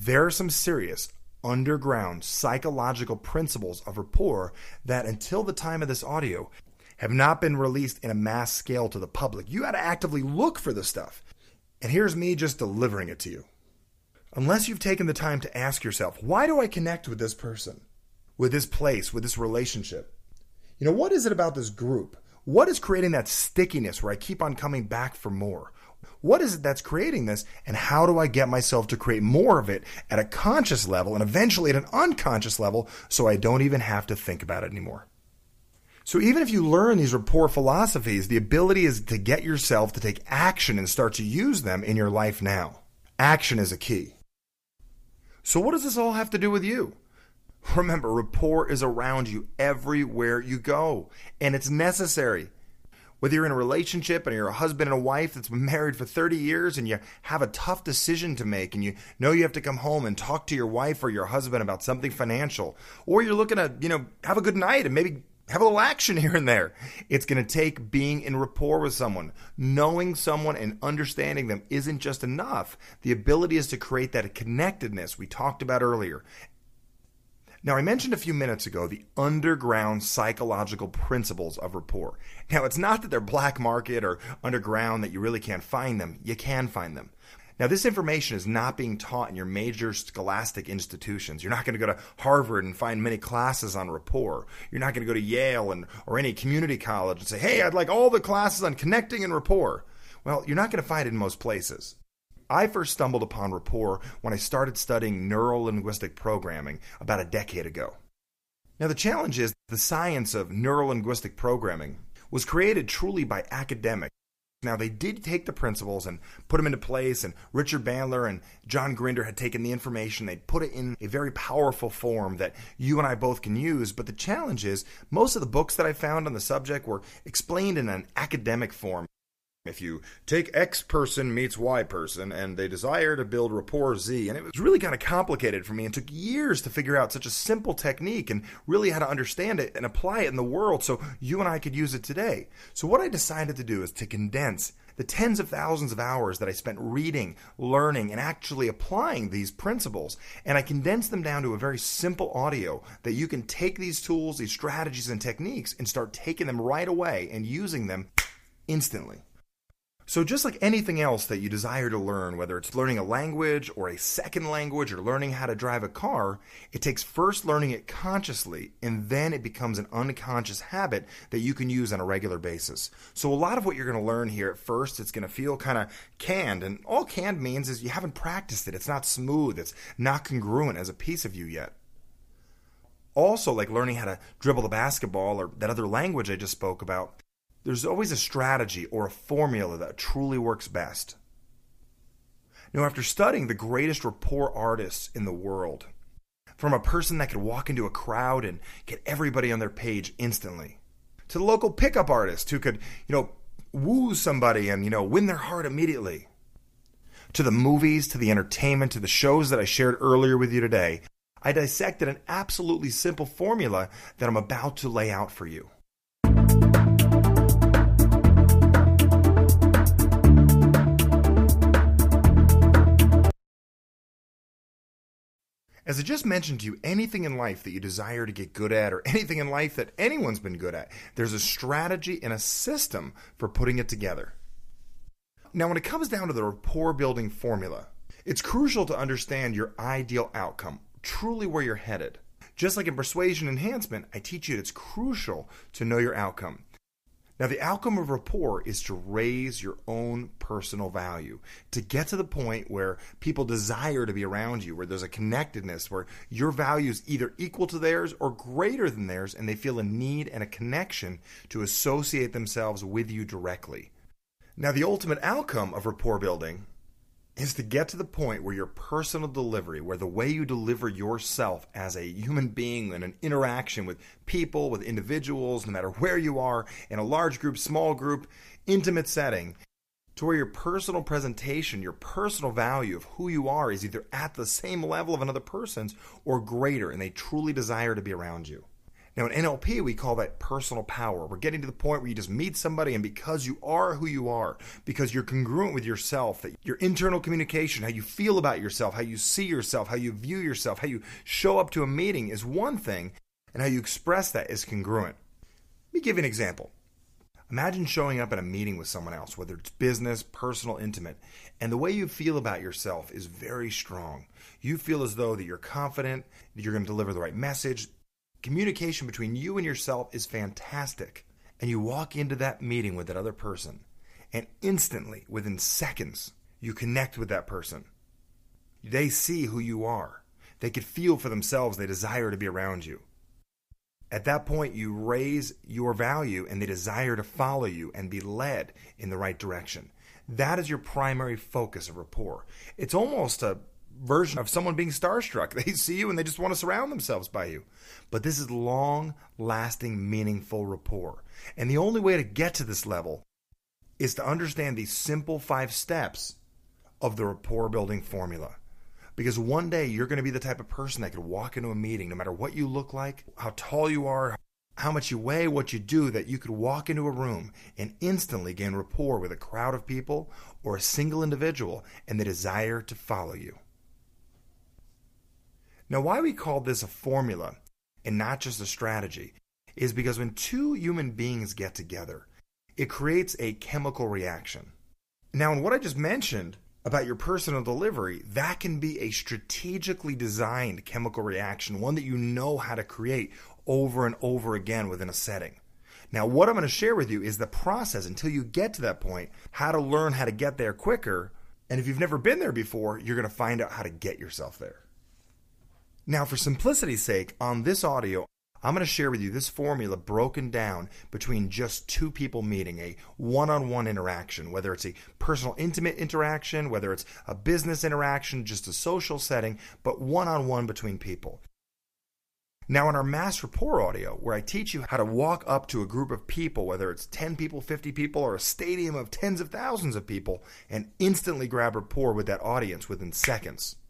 There are some serious underground psychological principles of rapport that until the time of this audio have not been released in a mass scale to the public. You got to actively look for this stuff. And here's me just delivering it to you. Unless you've taken the time to ask yourself, why do I connect with this person, with this place, with this relationship? What is it about this group? What is creating that stickiness where I keep on coming back for more? What is it that's creating this, and how do I get myself to create more of it at a conscious level and eventually at an unconscious level so I don't even have to think about it anymore? So even if you learn these rapport philosophies, the ability is to get yourself to take action and start to use them in your life now. Action is a key. So what does this all have to do with you? Remember, rapport is around you everywhere you go, and it's necessary. Whether you're in a relationship and you're a husband and a wife that's been married for 30 years and you have a tough decision to make and you know you have to come home and talk to your wife or your husband about something financial, or you're looking to, have a good night and maybe have a little action here and there. It's going to take being in rapport with someone. Knowing someone and understanding them isn't just enough. The ability is to create that connectedness we talked about earlier. Now, I mentioned a few minutes ago the underground psychological principles of rapport. Now, it's not that they're black market or underground that you really can't find them. You can find them. Now, this information is not being taught in your major scholastic institutions. You're not going to go to Harvard and find many classes on rapport. You're not going to go to Yale or any community college and say, hey, I'd like all the classes on connecting and rapport. Well, you're not going to find it in most places. I first stumbled upon rapport when I started studying neuro-linguistic programming about a decade ago. Now, the challenge is the science of neuro-linguistic programming was created truly by academics. Now, they did take the principles and put them into place, and Richard Bandler and John Grinder had taken the information. They'd put it in a very powerful form that you and I both can use. But the challenge is most of the books that I found on the subject were explained in an academic form. If you take X person meets Y person and they desire to build rapport Z, and it was really kind of complicated for me and took years to figure out such a simple technique and really how to understand it and apply it in the world so you and I could use it today. So what I decided to do is to condense the tens of thousands of hours that I spent reading, learning, and actually applying these principles, and I condensed them down to a very simple audio that you can take these tools, these strategies and techniques and start taking them right away and using them instantly. So just like anything else that you desire to learn, whether it's learning a language or a second language or learning how to drive a car, it takes first learning it consciously, and then it becomes an unconscious habit that you can use on a regular basis. So a lot of what you're going to learn here at first, it's going to feel kind of canned, and all canned means is you haven't practiced it. It's not smooth. It's not congruent as a piece of you yet. Also, like learning how to dribble the basketball or that other language I just spoke about, there's always a strategy or a formula that truly works best. Now, after studying the greatest rapport artists in the world, from a person that could walk into a crowd and get everybody on their page instantly, to the local pickup artist who could, woo somebody and, win their heart immediately, to the movies, to the entertainment, to the shows that I shared earlier with you today, I dissected an absolutely simple formula that I'm about to lay out for you. As I just mentioned to you, anything in life that you desire to get good at or anything in life that anyone's been good at, there's a strategy and a system for putting it together. Now, when it comes down to the rapport building formula, it's crucial to understand your ideal outcome, truly where you're headed. Just like in persuasion enhancement, I teach you that it's crucial to know your outcome. Now, the outcome of rapport is to raise your own personal value, to get to the point where people desire to be around you, where there's a connectedness, where your value is either equal to theirs or greater than theirs, and they feel a need and a connection to associate themselves with you directly. Now, the ultimate outcome of rapport building is to get to the point where your personal delivery, where the way you deliver yourself as a human being in an interaction with people, with individuals, no matter where you are, in a large group, small group, intimate setting, to where your personal presentation, your personal value of who you are is either at the same level of another person's or greater, and they truly desire to be around you. Now in NLP, we call that personal power. We're getting to the point where you just meet somebody, and because you are who you are, because you're congruent with yourself, that your internal communication, how you feel about yourself, how you see yourself, how you view yourself, how you show up to a meeting is one thing, and how you express that is congruent. Let me give you an example. Imagine showing up at a meeting with someone else, whether it's business, personal, intimate, and the way you feel about yourself is very strong. You feel as though that you're confident, that you're going to deliver the right message. Communication between you and yourself is fantastic. And you walk into that meeting with that other person, and instantly, within seconds, you connect with that person. They see who you are. They could feel for themselves they desire to be around you. At that point, you raise your value and they desire to follow you and be led in the right direction. That is your primary focus of rapport. It's almost a version of someone being starstruck. They see you and they just want to surround themselves by you. But this is long-lasting, meaningful rapport. And the only way to get to this level is to understand these simple 5 steps of the rapport building formula. Because one day you're going to be the type of person that could walk into a meeting, no matter what you look like, how tall you are, how much you weigh, what you do, that you could walk into a room and instantly gain rapport with a crowd of people or a single individual and the desire to follow you. Now, why we call this a formula and not just a strategy is because when 2 human beings get together, it creates a chemical reaction. Now, in what I just mentioned about your personal delivery, that can be a strategically designed chemical reaction, one that you know how to create over and over again within a setting. Now, what I'm going to share with you is the process until you get to that point, how to learn how to get there quicker. And if you've never been there before, you're going to find out how to get yourself there. Now, for simplicity's sake, on this audio, I'm going to share with you this formula broken down between just 2 people meeting, a one-on-one interaction, whether it's a personal, intimate interaction, whether it's a business interaction, just a social setting, but one-on-one between people. Now, in our mass rapport audio, where I teach you how to walk up to a group of people, whether it's 10 people, 50 people, or a stadium of tens of thousands of people, and instantly grab rapport with that audience within seconds.